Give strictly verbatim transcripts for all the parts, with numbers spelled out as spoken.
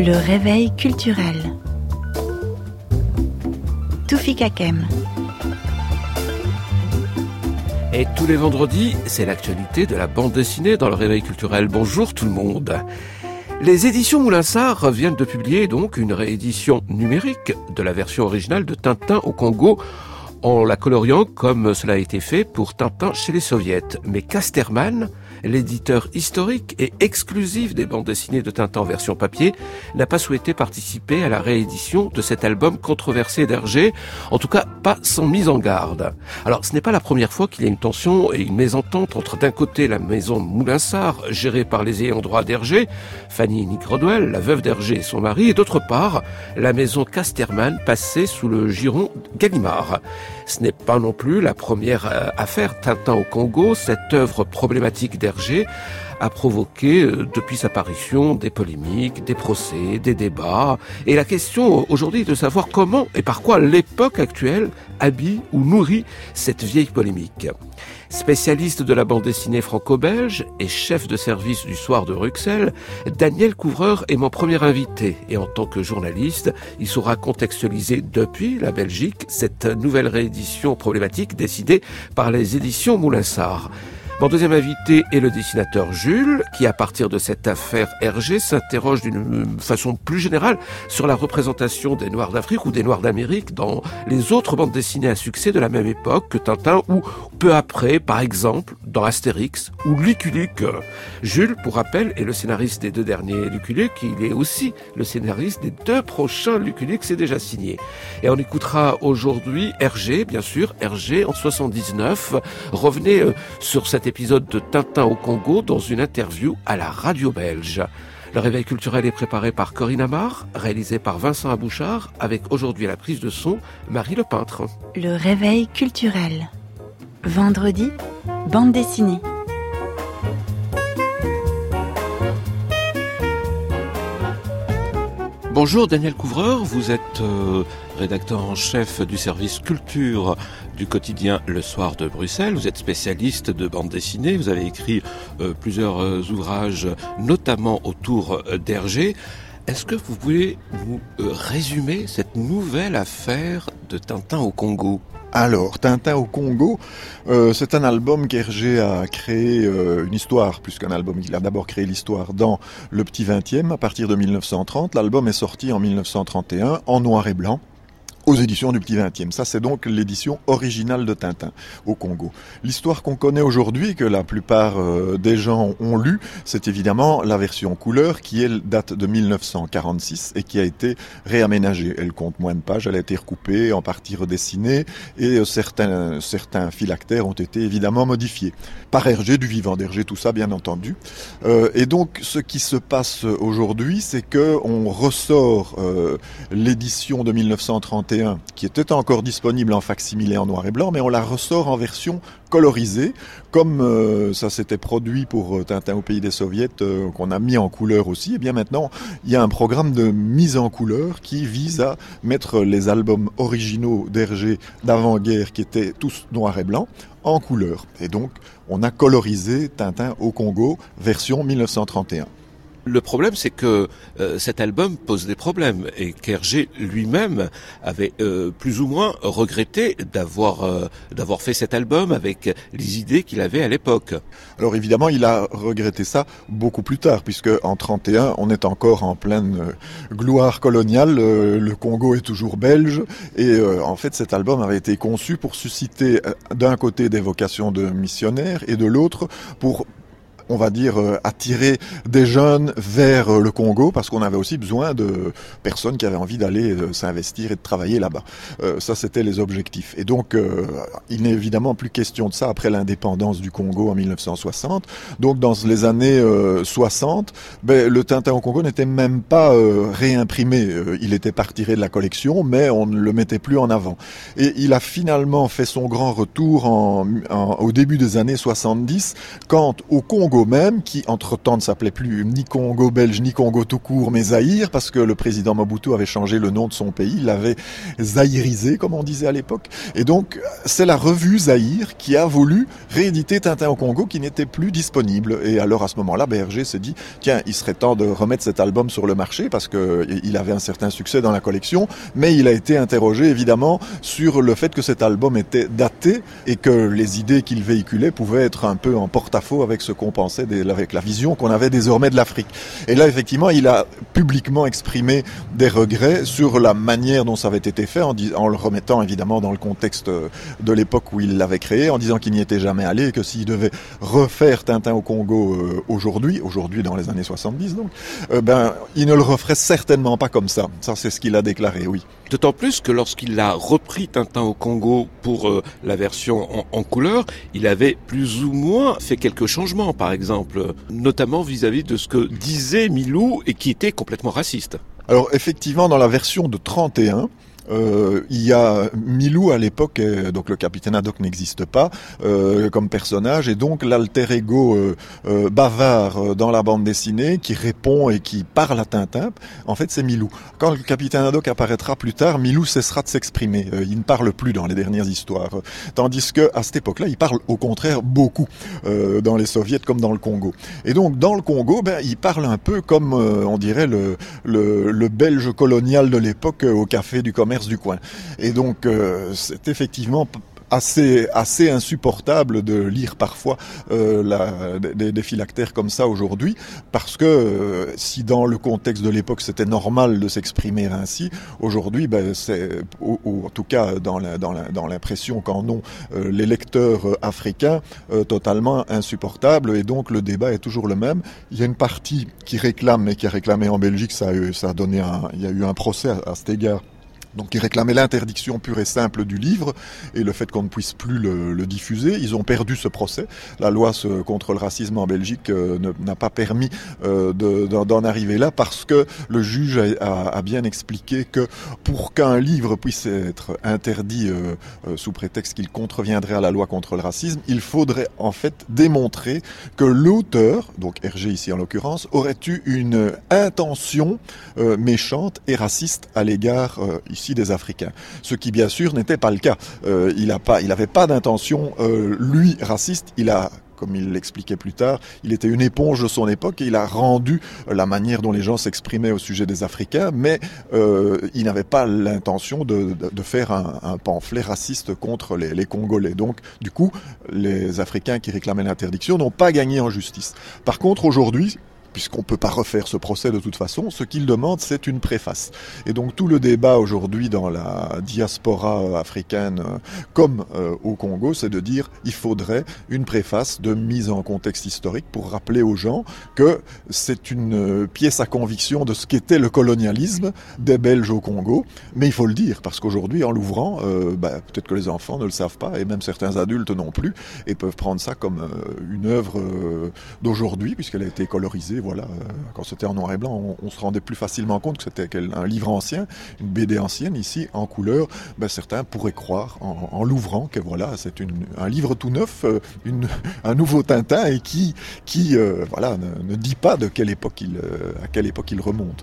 Le réveil culturel. Toufik Hakem. Et tous les vendredis, c'est l'actualité de la bande dessinée dans le réveil culturel. Bonjour tout le monde. Les éditions Moulinsart viennent de publier donc une réédition numérique de la version originale de Tintin au Congo, en la coloriant comme cela a été fait pour Tintin chez les Soviets. Mais Casterman, l'éditeur historique et exclusif des bandes dessinées de Tintin en version papier, n'a pas souhaité participer à la réédition de cet album controversé d'Hergé, en tout cas pas sans mise en garde. Alors ce n'est pas la première fois qu'il y a une tension et une mésentente entre d'un côté la maison Moulinsart, gérée par les ayants droit d'Hergé, Fanny Nick-Rodwell, la veuve d'Hergé et son mari, et d'autre part la maison Casterman, passée sous le giron Gallimard. Ce n'est pas non plus la première euh, affaire Tintin au Congo. Cette œuvre problématique d'Hergé a provoqué, euh, depuis sa parution, des polémiques, des procès, des débats. Et la question aujourd'hui est de savoir comment et par quoi l'époque actuelle habille ou nourrit cette vieille polémique. Spécialiste de la bande dessinée franco-belge et chef de service du Soir de Bruxelles, Daniel Couvreur est mon premier invité. Et en tant que journaliste, il saura contextualiser depuis la Belgique cette nouvelle réédition problématique décidée par les éditions Moulinsart. Mon deuxième invité est le dessinateur Jules, qui à partir de cette affaire Hergé s'interroge d'une façon plus générale sur la représentation des Noirs d'Afrique ou des Noirs d'Amérique dans les autres bandes dessinées à succès de la même époque que Tintin, ou peu après, par exemple, dans Astérix ou Lucky Luke. Jules, pour rappel, est le scénariste des deux derniers Lucky Luke, il est aussi le scénariste des deux prochains Lucky Luke, c'est déjà signé. Et on écoutera aujourd'hui Hergé, bien sûr, Hergé en soixante-dix-neuf. Revenez euh, sur cette épisode de Tintin au Congo dans une interview à la radio belge. Le réveil culturel est préparé par Corinne Amar, réalisé par Vincent Abouchard, avec aujourd'hui à la prise de son Marie Le Peintre. Le réveil culturel. Vendredi, bande dessinée. Bonjour Daniel Couvreur, vous êtes euh, rédacteur en chef du service culture du quotidien Le Soir de Bruxelles. Vous êtes spécialiste de bande dessinée, vous avez écrit euh, plusieurs euh, ouvrages, notamment autour euh, d'Hergé. Est-ce que vous pouvez nous euh, résumer cette nouvelle affaire de Tintin au Congo ? Alors, Tintin au Congo, euh, c'est un album qu'Hergé a créé euh, une histoire, plus qu'un album. Il a d'abord créé l'histoire dans le petit vingtième, à partir de mille neuf cent trente. L'album est sorti en mille neuf cent trente et un, en noir et blanc, aux éditions du petit vingtième. Ça, c'est donc l'édition originale de Tintin au Congo. L'histoire qu'on connaît aujourd'hui, que la plupart euh, des gens ont lu, c'est évidemment la version couleur, qui elle date de mille neuf cent quarante-six et qui a été réaménagée. Elle compte moins de pages, elle a été recoupée, en partie redessinée, et euh, certains, certains phylactères ont été évidemment modifiés. Par Hergé, du vivant d'Hergé, tout ça, bien entendu. Euh, et donc, ce qui se passe aujourd'hui, c'est que on ressort euh, l'édition de mille neuf cent trente et un, qui était encore disponible en facsimilé en noir et blanc, mais on la ressort en version colorisée, comme euh, ça s'était produit pour euh, Tintin au pays des Soviets, euh, qu'on a mis en couleur aussi. Et bien maintenant, il y a un programme de mise en couleur qui vise à mettre les albums originaux d'Hergé d'avant-guerre, qui étaient tous noir et blanc, en couleur. Et donc, on a colorisé Tintin au Congo, version mille neuf cent trente et un. Le problème, c'est que euh, cet album pose des problèmes et qu'Hergé lui-même avait euh, plus ou moins regretté d'avoir euh, d'avoir fait cet album avec les idées qu'il avait à l'époque. Alors évidemment, il a regretté ça beaucoup plus tard, puisque en trente et un, on est encore en pleine euh, gloire coloniale. Euh, le Congo est toujours belge et euh, en fait, cet album avait été conçu pour susciter euh, d'un côté des vocations de missionnaires et de l'autre pour on va dire, euh, attirer des jeunes vers euh, le Congo, parce qu'on avait aussi besoin de personnes qui avaient envie d'aller euh, s'investir et de travailler là-bas. Euh, ça, c'était les objectifs. Et donc, euh, il n'est évidemment plus question de ça après l'indépendance du Congo en mille neuf cent soixante. Donc, dans les années euh, soixante, ben, le Tintin au Congo n'était même pas euh, réimprimé. Euh, il était pas retiré de la collection, mais on ne le mettait plus en avant. Et il a finalement fait son grand retour en, en, au début des années soixante-dix, quand au Congo Congo même, qui entre-temps ne s'appelait plus ni Congo belge, ni Congo tout court, mais Zaïre, parce que le président Mobutu avait changé le nom de son pays, il l'avait zaïrisé, comme on disait à l'époque. Et donc, c'est la revue Zaïre qui a voulu rééditer Tintin au Congo, qui n'était plus disponible. Et alors, à ce moment-là, Berger s'est dit, tiens, il serait temps de remettre cet album sur le marché, parce que il avait un certain succès dans la collection, mais il a été interrogé, évidemment, sur le fait que cet album était daté, et que les idées qu'il véhiculait pouvaient être un peu en porte-à-faux avec ce qu'on pensait, des, avec la vision qu'on avait désormais de l'Afrique. Et là, effectivement, il a publiquement exprimé des regrets sur la manière dont ça avait été fait, en, dis, en le remettant évidemment dans le contexte de l'époque où il l'avait créé, en disant qu'il n'y était jamais allé, et que s'il devait refaire Tintin au Congo euh, aujourd'hui, aujourd'hui dans les années soixante-dix donc, euh, ben, il ne le referait certainement pas comme ça. Ça, c'est ce qu'il a déclaré, oui. D'autant plus que lorsqu'il a repris Tintin au Congo pour euh, la version en, en couleur, il avait plus ou moins fait quelques changements, par exemple, notamment vis-à-vis de ce que disait Milou et qui était complètement raciste. Alors effectivement, dans la version de trente et un, Euh, il y a Milou à l'époque, euh, donc le capitaine Haddock n'existe pas euh, comme personnage, et donc l'alter ego euh, euh, bavard euh, dans la bande dessinée qui répond et qui parle à Tintin, en fait c'est Milou. Quand le capitaine Haddock apparaîtra plus tard, Milou cessera de s'exprimer, euh, il ne parle plus dans les dernières histoires, tandis que à cette époque-là, il parle au contraire beaucoup euh, dans les soviets comme dans le Congo. Et donc dans le Congo, ben il parle un peu comme euh, on dirait le, le, le belge colonial de l'époque euh, au café du commerce du coin. Et donc euh, c'est effectivement assez assez insupportable de lire parfois euh, la, des, des phylactères comme ça aujourd'hui, parce que euh, si dans le contexte de l'époque c'était normal de s'exprimer ainsi, aujourd'hui ben, c'est ou, ou en tout cas dans la, dans la, dans l'impression qu'en ont euh, les lecteurs euh, africains euh, totalement insupportable, et donc le débat est toujours le même. Il y a une partie qui réclame, et qui a réclamé en Belgique, ça a, eu, ça a donné un, il y a eu un procès à, à cet égard. Donc ils réclamaient l'interdiction pure et simple du livre et le fait qu'on ne puisse plus le, le diffuser. Ils ont perdu ce procès. La loi ce, contre le racisme en Belgique euh, ne, n'a pas permis euh, de, d'en arriver là, parce que le juge a, a, a bien expliqué que pour qu'un livre puisse être interdit euh, euh, sous prétexte qu'il contreviendrait à la loi contre le racisme, il faudrait en fait démontrer que l'auteur, donc Hergé ici en l'occurrence, aurait eu une intention euh, méchante et raciste à l'égard euh, ici des Africains. Ce qui bien sûr n'était pas le cas. Euh, il a pas, il avait pas d'intention, euh, lui, raciste. Il a, comme il l'expliquait plus tard, il était une éponge de son époque et il a rendu la manière dont les gens s'exprimaient au sujet des Africains, mais euh, il n'avait pas l'intention de, de, de faire un, un pamphlet raciste contre les, les Congolais. Donc, du coup, les Africains qui réclamaient l'interdiction n'ont pas gagné en justice. Par contre, aujourd'hui, puisqu'on ne peut pas refaire ce procès de toute façon, ce qu'il demande, c'est une préface. Et donc tout le débat aujourd'hui dans la diaspora africaine, comme euh, au Congo, c'est de dire il faudrait une préface de mise en contexte historique pour rappeler aux gens que c'est une pièce à conviction de ce qu'était le colonialisme des Belges au Congo. Mais il faut le dire, parce qu'aujourd'hui, en l'ouvrant, euh, bah, peut-être que les enfants ne le savent pas, et même certains adultes non plus, et peuvent prendre ça comme euh, une œuvre euh, d'aujourd'hui, puisqu'elle a été colorisée. Voilà, quand c'était en noir et blanc, on, on se rendait plus facilement compte que c'était un livre ancien, une B D ancienne. Ici, en couleur, ben certains pourraient croire, en, en l'ouvrant, que voilà, c'est une, un livre tout neuf, une, un nouveau Tintin, et qui, qui euh, voilà, ne, ne dit pas de quelle époque il, euh, à quelle époque il remonte.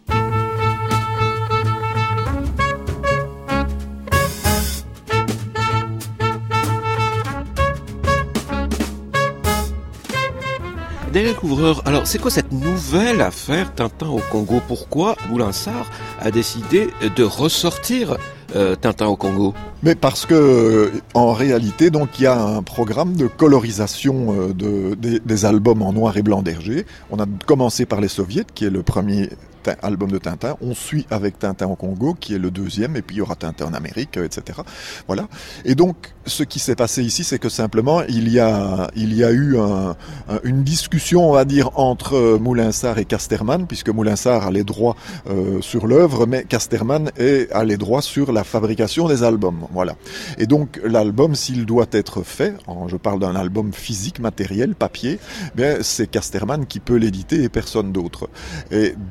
Daniel Couvreur, alors c'est quoi cette nouvelle affaire Tintin au Congo? Pourquoi Moulin-Sarr a décidé de ressortir euh, Tintin au Congo? Mais parce que, en réalité, donc il y a un programme de colorisation de, des, des albums en noir et blanc d'Hergé. On a commencé par les Soviets, qui est le premier album de Tintin. On suit avec Tintin au Congo, qui est le deuxième, et puis il y aura Tintin en Amérique, et cetera. Voilà. Et donc, ce qui s'est passé ici, c'est que simplement, il y a, il y a eu un, un, une discussion, on va dire, entre Moulin-Sarr et Casterman, puisque Moulin-Sarr a les droits euh, sur l'œuvre, mais Casterman est, a les droits sur la fabrication des albums. Voilà. Et donc, l'album, s'il doit être fait, en, je parle d'un album physique, matériel, papier, bien, c'est Casterman qui peut l'éditer et personne d'autre. Et donc,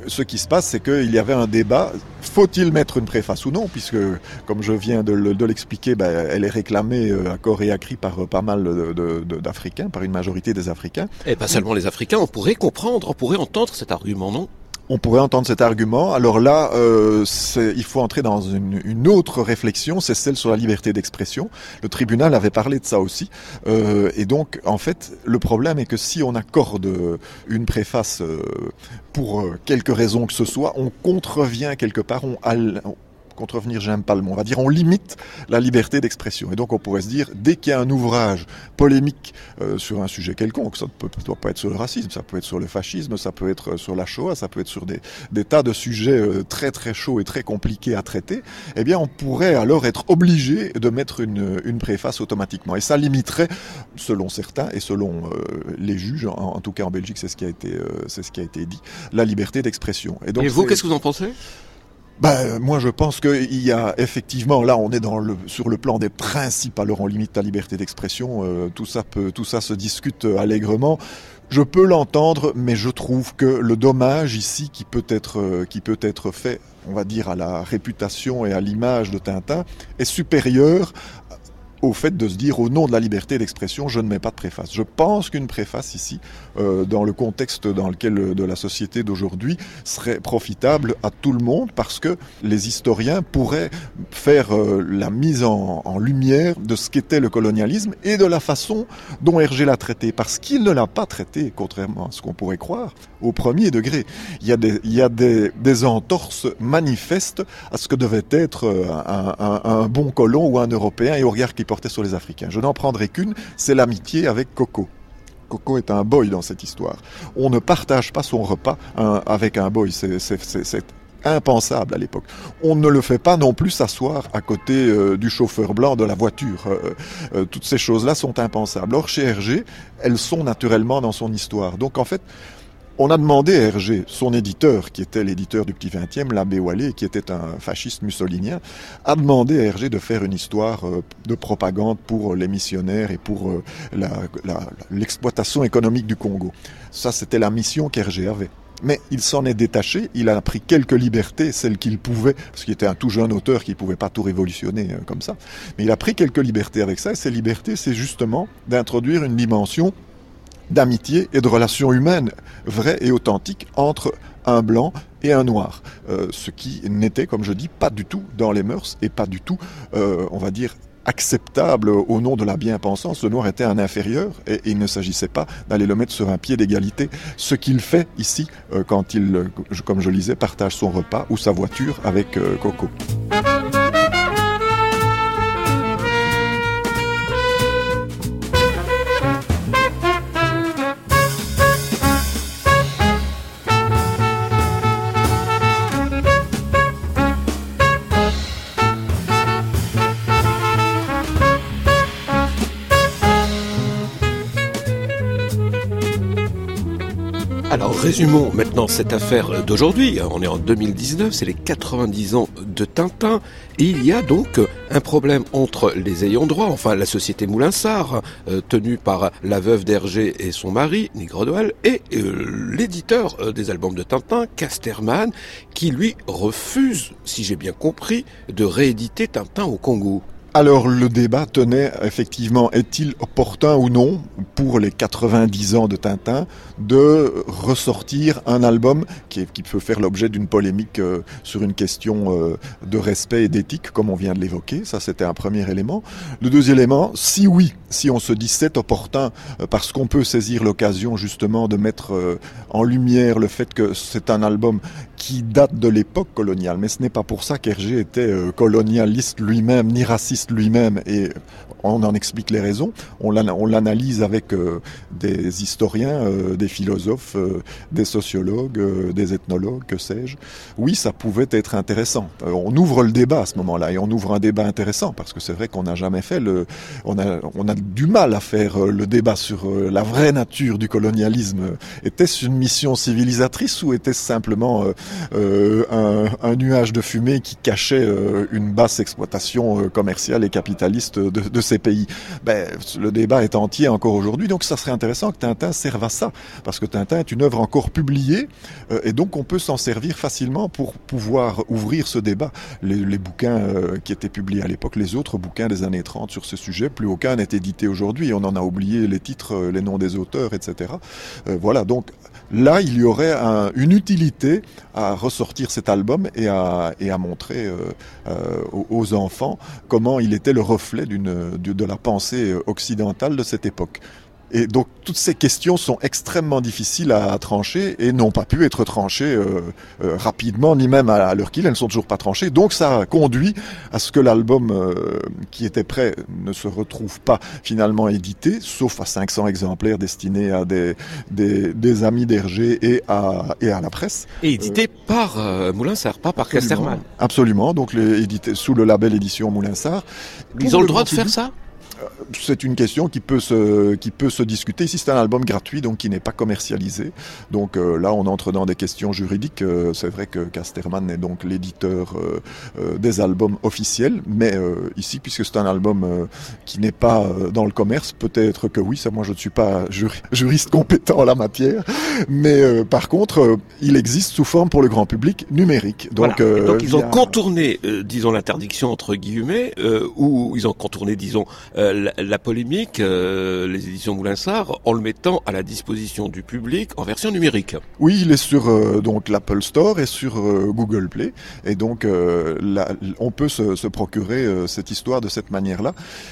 ce qui se passe, c'est qu'il y avait un débat, faut-il mettre une préface ou non, puisque, comme je viens de, le, de l'expliquer, ben, elle est réclamée à corps et à cri par pas mal de, de, de, d'Africains, par une majorité des Africains. Et pas seulement les Africains, on pourrait comprendre, on pourrait entendre cet argument, non ? On pourrait entendre cet argument. Alors là, euh, c'est, il faut entrer dans une, une autre réflexion, c'est celle sur la liberté d'expression. Le tribunal avait parlé de ça aussi. Euh, et donc, en fait, le problème est que si on accorde une préface euh, pour quelque raison que ce soit, on contrevient quelque part, on, on contrevenir, j'aime pas le mot, on va dire on limite la liberté d'expression. Et donc on pourrait se dire, dès qu'il y a un ouvrage polémique euh, sur un sujet quelconque, ça ne peut, doit pas être sur le racisme, ça peut être sur le fascisme, ça peut être sur la Shoah, ça peut être sur des, des tas de sujets euh, très très chauds et très compliqués à traiter, eh bien on pourrait alors être obligé de mettre une, une préface automatiquement. Et ça limiterait, selon certains et selon euh, les juges, en, en tout cas en Belgique c'est ce qui a été, euh, c'est ce qui a été dit, la liberté d'expression. Et, donc, et vous, c'est... qu'est-ce que vous en pensez ? Ben, moi, je pense qu'il y a effectivement, là, on est dans le, sur le plan des principes. Alors, on limite la liberté d'expression. Euh, tout ça peut, tout ça se discute allègrement. Je peux l'entendre, mais je trouve que le dommage ici, qui peut être, euh, qui peut être fait, on va dire, à la réputation et à l'image de Tintin, est supérieur au fait de se dire, au nom de la liberté d'expression, je ne mets pas de préface. Je pense qu'une préface ici, euh, dans le contexte dans lequel de la société d'aujourd'hui, serait profitable à tout le monde, parce que les historiens pourraient faire euh, la mise en, en lumière de ce qu'était le colonialisme et de la façon dont Hergé l'a traité, parce qu'il ne l'a pas traité, contrairement à ce qu'on pourrait croire, au premier degré. Il y a des, il y a des, des entorses manifestes à ce que devait être un, un, un bon colon ou un Européen, et au regard qu'il portait sur les Africains. Je n'en prendrai qu'une, c'est l'amitié avec Coco. Coco est un boy dans cette histoire. On ne partage pas son repas hein, avec un boy, c'est, c'est, c'est, c'est impensable à l'époque. On ne le fait pas non plus s'asseoir à côté euh, du chauffeur blanc de la voiture. Euh, euh, toutes ces choses-là sont impensables. Or, chez Hergé, elles sont naturellement dans son histoire. Donc, en fait, on a demandé à Hergé, son éditeur, qui était l'éditeur du Petit Vingtième, l'abbé Wallet, qui était un fasciste mussolinien, a demandé à Hergé de faire une histoire euh, de propagande pour les missionnaires et pour euh, la, la, l'exploitation économique du Congo. Ça, c'était la mission qu'Hergé avait. Mais il s'en est détaché, il a pris quelques libertés, celles qu'il pouvait, parce qu'il était un tout jeune auteur qui ne pouvait pas tout révolutionner euh, comme ça. Mais il a pris quelques libertés avec ça, et ces libertés, c'est justement d'introduire une dimension d'amitié et de relations humaines vraies et authentiques entre un blanc et un noir. Euh, ce qui n'était, comme je dis, pas du tout dans les mœurs et pas du tout, euh, on va dire, acceptable au nom de la bien-pensance. Le noir était un inférieur et, et il ne s'agissait pas d'aller le mettre sur un pied d'égalité. Ce qu'il fait ici, euh, quand il, comme je le disais, partage son repas ou sa voiture avec euh, Coco. Alors résumons maintenant cette affaire d'aujourd'hui. On est en deux mille dix-neuf, c'est les quatre-vingt-dix ans de Tintin. Et il y a donc un problème entre les ayants droit, enfin la société Moulinsart, euh, tenue par la veuve d'Hergé et son mari, Nigrodoual, et euh, l'éditeur euh, des albums de Tintin, Casterman, qui lui refuse, si j'ai bien compris, de rééditer Tintin au Congo. Alors le débat tenait effectivement, est-il opportun ou non pour les quatre-vingt-dix ans de Tintin de ressortir un album qui, est, qui peut faire l'objet d'une polémique euh, sur une question euh, de respect et d'éthique, comme on vient de l'évoquer. Ça, c'était un premier élément. Le deuxième élément, si oui, si on se dit c'est opportun, euh, parce qu'on peut saisir l'occasion justement de mettre euh, en lumière le fait que c'est un album qui date de l'époque coloniale, mais ce n'est pas pour ça qu'Hergé était euh, colonialiste lui-même, ni raciste lui-même, et on en explique les raisons. On, l'an, on l'analyse avec euh, des historiens, euh, des philosophes, euh, des sociologues, euh, des ethnologues, que sais-je. Oui, ça pouvait être intéressant. Euh, on ouvre le débat à ce moment-là, et on ouvre un débat intéressant, parce que c'est vrai qu'on n'a jamais fait le... On a, on a du mal à faire euh, le débat sur euh, la vraie nature du colonialisme. Était-ce une mission civilisatrice ou était-ce simplement... Euh, Euh, un, un nuage de fumée qui cachait euh, une basse exploitation euh, commerciale commercial et capitaliste de, de ces pays. Ben, le débat est entier encore aujourd'hui, donc ça serait intéressant que Tintin serve à ça, parce que Tintin est une œuvre encore publiée, euh, et donc on peut s'en servir facilement pour pouvoir ouvrir ce débat. Les, les bouquins euh, qui étaient publiés à l'époque, les autres bouquins des années trente sur ce sujet, plus aucun n'est édité aujourd'hui. On en a oublié les titres, euh, les noms des auteurs, et cetera. Euh, voilà, donc là, il y aurait un, une utilité à ressortir cet album et à, et à montrer euh, euh, aux enfants comment il était le reflet d'une, de, de la pensée occidentale de cette époque. Et donc toutes ces questions sont extrêmement difficiles à trancher et n'ont pas pu être tranchées euh, euh, rapidement, ni même à, à l'heure qu'il est, elles ne sont toujours pas tranchées. Donc ça a conduit à ce que l'album euh, qui était prêt ne se retrouve pas finalement édité, sauf à cinq cents exemplaires destinés à des, des, des amis d'Hergé et à, et à la presse. Et édité euh, par euh, Moulinsart, pas par Casterman. Absolument, donc les, édité sous le label édition Moulinsart. Ils ont le droit de faire ça ? C'est une question qui peut se qui peut se discuter. Ici, c'est un album gratuit, donc qui n'est pas commercialisé. Donc euh, là, on entre dans des questions juridiques. Euh, c'est vrai que Casterman est donc l'éditeur euh, euh, des albums officiels, mais euh, ici, puisque c'est un album euh, qui n'est pas euh, dans le commerce, peut-être que oui. Ça, moi, je ne suis pas jur- juriste compétent en la matière, mais euh, par contre, euh, il existe sous forme pour le grand public numérique. Donc, voilà. euh, donc ils ont via... contourné, euh, disons l'interdiction entre guillemets, euh, ou ils ont contourné, disons. Euh, La, la polémique, euh, les éditions Moulinsart, en le mettant à la disposition du public en version numérique. Oui, il est sur euh, donc l'Apple Store et sur euh, Google Play, et donc euh, la, on peut se, se procurer euh, cette histoire de cette manière-là.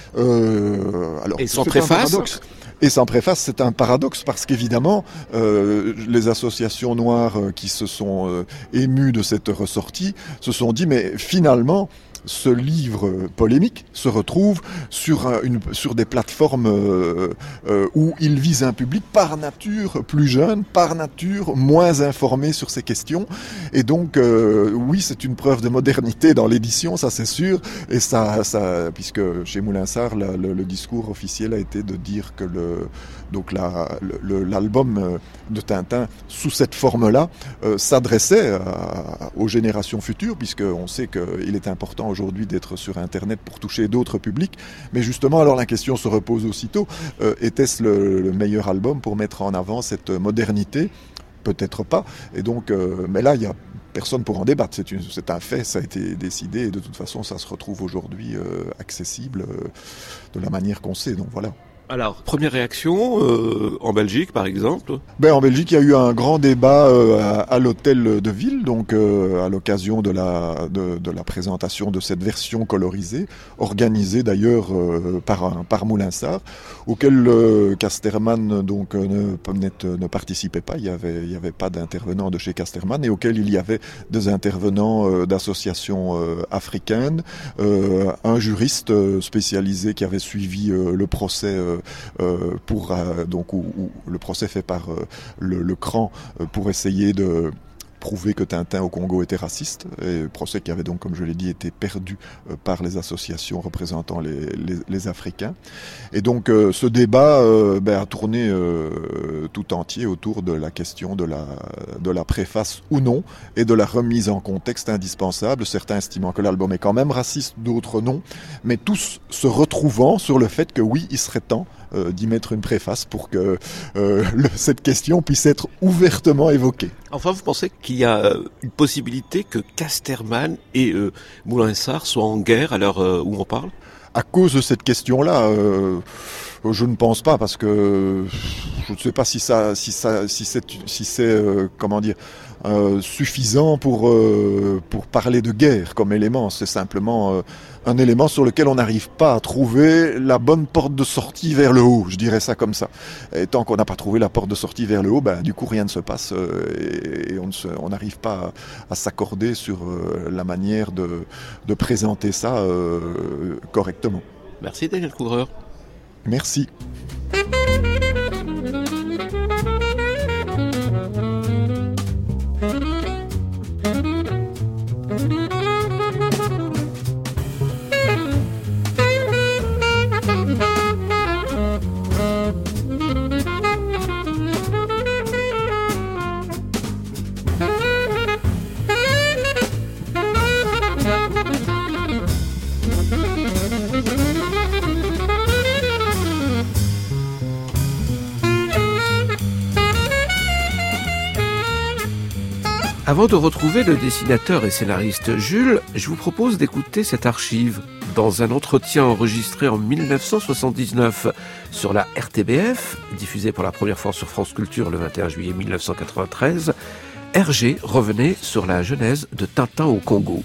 Euh, alors, et sans préface. Et sans préface, c'est un paradoxe parce qu'évidemment, euh, les associations noires qui se sont euh, émues de cette ressortie se sont dit, mais finalement, ce livre polémique se retrouve sur, un, une, sur des plateformes euh, euh, où il vise un public par nature plus jeune, par nature moins informé sur ces questions. Et donc, euh, oui, c'est une preuve de modernité dans l'édition, ça c'est sûr. Et ça, ça puisque chez Moulinsart, la, le, le discours officiel a été de dire que le, donc la, le, l'album de Tintin, sous cette forme-là, euh, s'adressait à, aux générations futures, puisqu'on sait qu'il est important aujourd'hui d'être sur Internet pour toucher d'autres publics. Mais justement, alors la question se repose aussitôt, euh, était-ce le, le meilleur album pour mettre en avant cette modernité ? Peut-être pas. Et donc, euh, mais là, il y a personne pour en débattre. C'est, une, c'est un fait, ça a été décidé, et de toute façon, ça se retrouve aujourd'hui euh, accessible euh, de la manière qu'on sait. Donc voilà. Alors, première réaction, euh, en Belgique par exemple ? Ben, en Belgique, il y a eu un grand débat euh, à, à l'hôtel de ville, donc euh, à l'occasion de la, de, de la présentation de cette version colorisée, organisée d'ailleurs euh, par, par Moulinsart, auquel euh, Casterman donc, euh, ne, ne participait pas. Il n'y avait, il y avait pas d'intervenants de chez Casterman, et auquel il y avait des intervenants euh, d'associations euh, africaines, euh, un juriste euh, spécialisé qui avait suivi euh, le procès euh, Euh, pour euh, donc où, où le procès fait par euh, le, le C R A N euh, pour essayer de prouver que Tintin au Congo était raciste, et procès qui avait donc, comme je l'ai dit, été perdu euh, par les associations représentant les, les, les Africains. Et donc euh, ce débat euh, ben, a tourné euh, tout entier autour de la question de la, de la préface ou non, et de la remise en contexte indispensable, certains estimant que l'album est quand même raciste, d'autres non, mais tous se retrouvant sur le fait que oui, il serait temps euh, d'y mettre une préface pour que euh, le, cette question puisse être ouvertement évoquée. Enfin, vous pensez qu'il y a une possibilité que Casterman et euh, Moulinsart soient en guerre à l'heure euh, où on parle ? À cause de cette question-là, euh, je ne pense pas, parce que je ne sais pas si ça, si ça, si c'est, si c'est, euh, comment dire, euh, suffisant pour euh, pour parler de guerre comme élément. C'est simplement euh, un élément sur lequel on n'arrive pas à trouver la bonne porte de sortie vers le haut. Je dirais ça comme ça. Et tant qu'on n'a pas trouvé la porte de sortie vers le haut, ben du coup rien ne se passe euh, et, et on ne se, on n'arrive pas à, à s'accorder sur euh, la manière de de présenter ça euh, correctement. Merci Daniel Couvreur. Merci. Avant de retrouver le dessinateur et scénariste Jules, je vous propose d'écouter cette archive dans un entretien enregistré en dix-neuf cent soixante-dix-neuf sur la R T B F, diffusé pour la première fois sur France Culture le vingt et un juillet mille neuf cent quatre-vingt-treize. Hergé revenait sur la genèse de Tintin au Congo.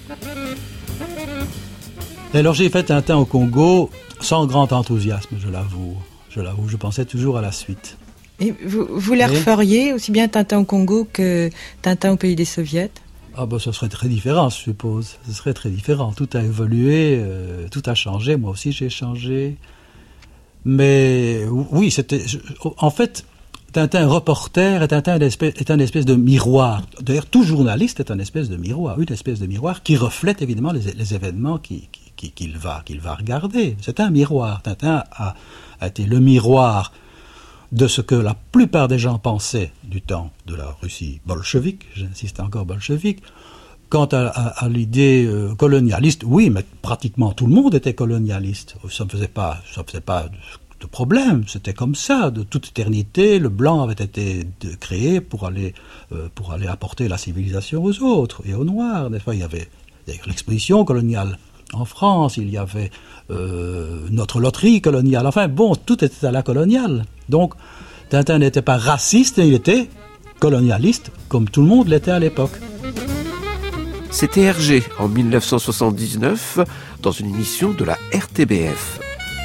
Alors j'ai fait Tintin au Congo sans grand enthousiasme, je l'avoue. Je l'avoue, je pensais toujours à la suite. Et vous, vous la Oui. referiez aussi bien Tintin au Congo que Tintin au pays des Soviets? Ah ben, ce serait très différent, je suppose. Ce serait très différent. Tout a évolué, euh, tout a changé. Moi aussi, j'ai changé. Mais oui, c'était... En fait, Tintin reporter et Tintin est, espèce, est un espèce de miroir. D'ailleurs, tout journaliste est un espèce de miroir, une espèce de miroir qui reflète évidemment les, les événements qui, qui, qui, qu'il, va, qu'il va regarder. C'est un miroir. Tintin a, a été le miroir de ce que la plupart des gens pensaient du temps de la Russie bolchevique, j'insiste encore bolchevique. Quant à, à, à l'idée euh, colonialiste, oui, mais pratiquement tout le monde était colonialiste. Ça ne faisait pas, ça faisait pas de, de problème, c'était comme ça. De toute éternité, le blanc avait été de, créé pour aller, euh, pour aller apporter la civilisation aux autres et aux noirs. Des fois, il y avait d'ailleurs l'exposition coloniale en France, il y avait euh, notre loterie coloniale. Enfin bon, tout était à la coloniale. Donc, Tintin n'était pas raciste, il était colonialiste, comme tout le monde l'était à l'époque. C'était Hergé en dix-neuf cent soixante-dix-neuf dans une émission de la R T B F.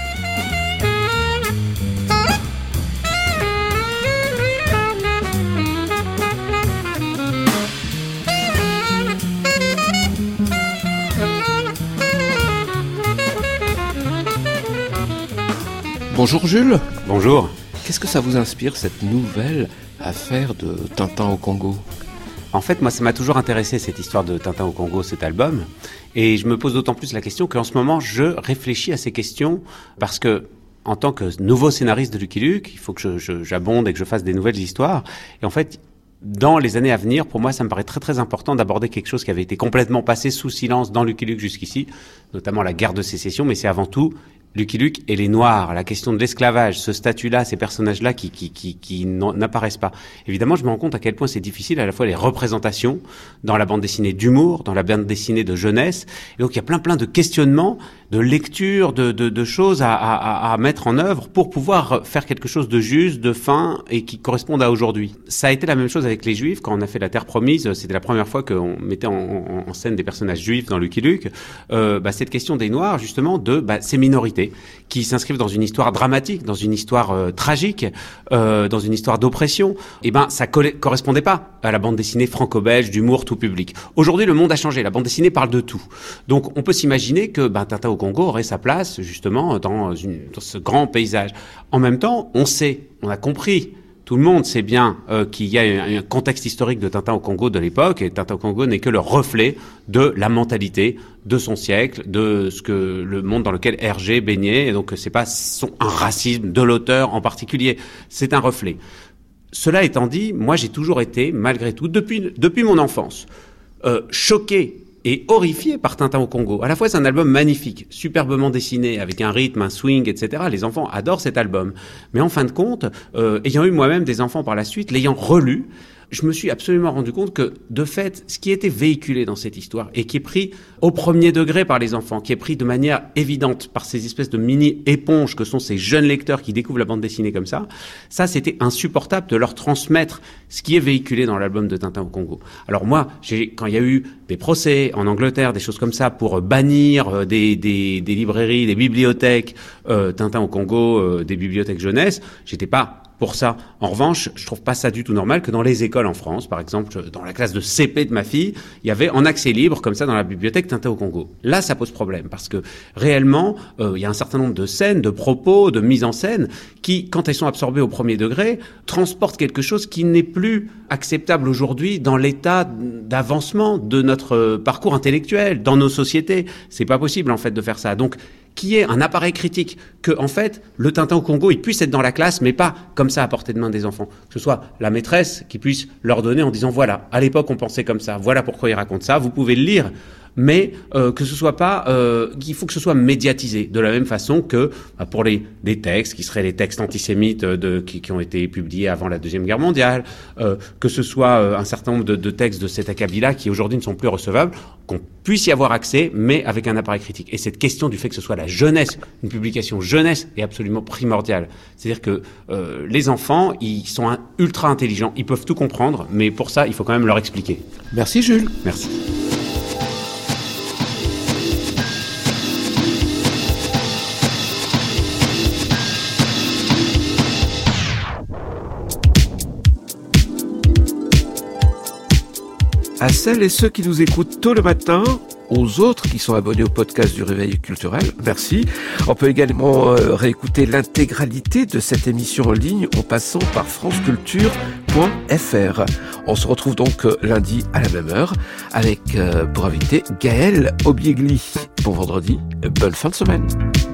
Bonjour Jules. Bonjour. Qu'est-ce que ça vous inspire, cette nouvelle affaire de Tintin au Congo ? En fait, moi, ça m'a toujours intéressé, cette histoire de Tintin au Congo, cet album. Et je me pose d'autant plus la question qu'en ce moment, je réfléchis à ces questions parce que, en tant que nouveau scénariste de Lucky Luke, il faut que je, je, j'abonde et que je fasse des nouvelles histoires. Et en fait, dans les années à venir, pour moi, ça me paraît très très important d'aborder quelque chose qui avait été complètement passé sous silence dans Lucky Luke jusqu'ici, notamment la guerre de sécession, mais c'est avant tout Lucky Luke et les Noirs, la question de l'esclavage, ce statut-là, ces personnages-là qui, qui, qui, qui n'apparaissent pas. Évidemment, je me rends compte à quel point c'est difficile à la fois les représentations dans la bande dessinée d'humour, dans la bande dessinée de jeunesse. Et donc, il y a plein plein de questionnements, de lectures, de, de, de choses à, à, à mettre en œuvre pour pouvoir faire quelque chose de juste, de fin et qui corresponde à aujourd'hui. Ça a été la même chose avec les Juifs quand on a fait La Terre Promise. C'était la première fois qu'on mettait en, en, en scène des personnages juifs dans Lucky Luke. Euh, bah, cette question des Noirs, justement, de bah, ces minorités qui s'inscrivent dans une histoire dramatique, dans une histoire euh, tragique, euh, dans une histoire d'oppression, et ben ça coll- correspondait pas à la bande dessinée franco-belge d'humour tout public. Aujourd'hui, le monde a changé, la bande dessinée parle de tout. Donc on peut s'imaginer que ben, Tintin au Congo aurait sa place justement dans, une, dans ce grand paysage. En même temps, on sait, on a compris, tout le monde sait bien euh, qu'il y a un, un contexte historique de Tintin au Congo de l'époque, et Tintin au Congo n'est que le reflet de la mentalité de son siècle, de ce que le monde dans lequel Hergé baignait, et donc c'est pas son, un racisme de l'auteur en particulier, c'est un reflet. Cela étant dit, moi j'ai toujours été, malgré tout, depuis, depuis mon enfance, euh, choqué et horrifié par Tintin au Congo. À la fois, c'est un album magnifique, superbement dessiné, avec un rythme, un swing, et cetera. Les enfants adorent cet album. Mais en fin de compte, euh, ayant eu moi-même des enfants par la suite, l'ayant relu, je me suis absolument rendu compte que, de fait, ce qui était véhiculé dans cette histoire et qui est pris au premier degré par les enfants, qui est pris de manière évidente par ces espèces de mini-éponges que sont ces jeunes lecteurs qui découvrent la bande dessinée comme ça, ça, c'était insupportable de leur transmettre ce qui est véhiculé dans l'album de Tintin au Congo. Alors moi, j'ai, quand il y a eu des procès en Angleterre, des choses comme ça, pour bannir des, des, des librairies, des bibliothèques, euh, Tintin au Congo, euh, des bibliothèques jeunesse, j'étais pas pour ça. En revanche, je trouve pas ça du tout normal que dans les écoles en France, par exemple, dans la classe de C P de ma fille, il y avait en accès libre, comme ça, dans la bibliothèque Tintin au Congo. Là, ça pose problème, parce que réellement, euh, il y a un certain nombre de scènes, de propos, de mise en scène, qui, quand elles sont absorbées au premier degré, transportent quelque chose qui n'est plus acceptable aujourd'hui dans l'état d'avancement de notre parcours intellectuel, dans nos sociétés. C'est pas possible, en fait, de faire ça. Donc, qui est un appareil critique, que, en fait, le Tintin au Congo, il puisse être dans la classe, mais pas comme ça à portée de main des enfants. Que ce soit la maîtresse qui puisse leur donner en disant, voilà, à l'époque, on pensait comme ça, voilà pourquoi il raconte ça, vous pouvez le lire mais euh, que ce soit pas, euh, qu'il faut que ce soit médiatisé, de la même façon que bah, pour les des textes qui seraient les textes antisémites de, qui, qui ont été publiés avant la Deuxième Guerre mondiale, euh, que ce soit euh, un certain nombre de, de textes de cet acabit-là qui aujourd'hui ne sont plus recevables, qu'on puisse y avoir accès, mais avec un appareil critique. Et cette question du fait que ce soit la jeunesse, une publication jeunesse, est absolument primordiale. C'est-à-dire que euh, les enfants, ils sont un, ultra intelligents, ils peuvent tout comprendre, mais pour ça, il faut quand même leur expliquer. Merci Jules. Merci. À celles et ceux qui nous écoutent tôt le matin, aux autres qui sont abonnés au podcast du Réveil culturel, merci. On peut également euh, réécouter l'intégralité de cette émission en ligne en passant par franceculture point f r. On se retrouve donc euh, lundi à la même heure avec, euh, pour inviter, Gaël Obiegli. Bon vendredi, bonne fin de semaine.